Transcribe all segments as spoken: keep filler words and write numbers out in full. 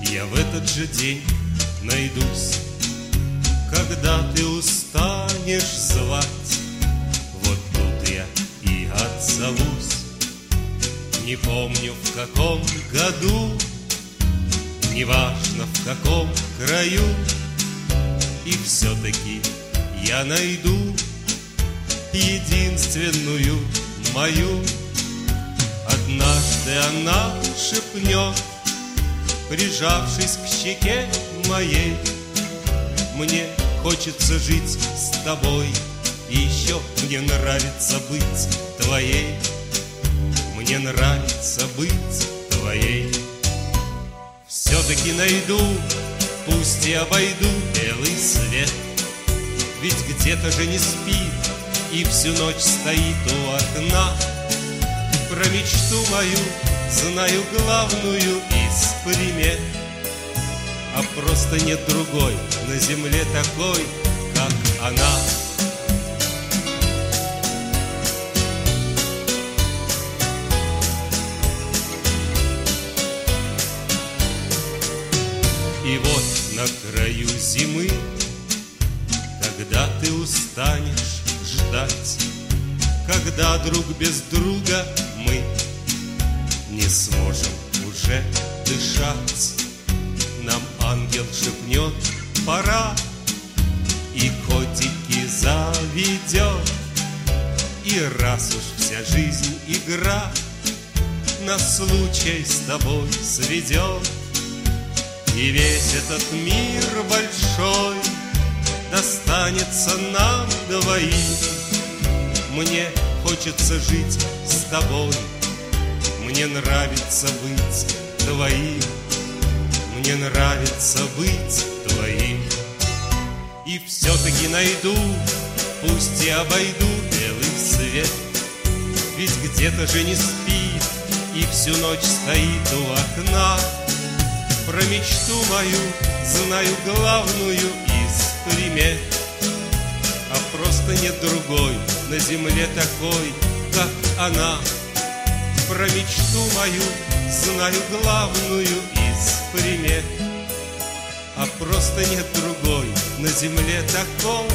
я в этот же день найдусь. Когда ты устанешь звать, вот тут я и отзовусь. Не помню, в каком году, неважно, в каком краю, и все-таки я найду единственную мою. Однажды она шепнет, прижавшись к щеке моей: мне хочется жить с тобой, и еще мне нравится быть твоей. Мне нравится быть твоей. Все-таки найду, пусть и обойду белый свет, ведь где-то же не спит и всю ночь стоит у окна. Про мечту мою знаю главную из примет, а просто нет другой на земле такой, как она. И вот на краю зимы, когда ты устанешь ждать, когда друг без друга мы не сможем уже дышать, нам ангел шепнет: пора, и котики заведет. И раз уж вся жизнь игра нас случай с тобой сведет, и весь этот мир большой достанется нам двоим. Мне хочется жить с тобой, мне нравится быть твоим, мне нравится быть твоим. И все-таки найду, пусть и обойду белый свет, ведь где-то же не спит и всю ночь стоит у окна. Про мечту мою знаю главную из примет, а просто нет другой на земле такой, как она. Про мечту мою знаю главную из примет, а просто нет другой на земле такой.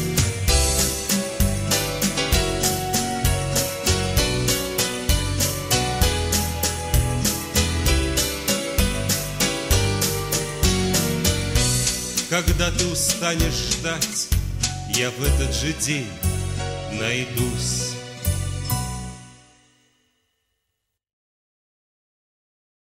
Когда ты устанешь ждать, я в этот же день найдусь.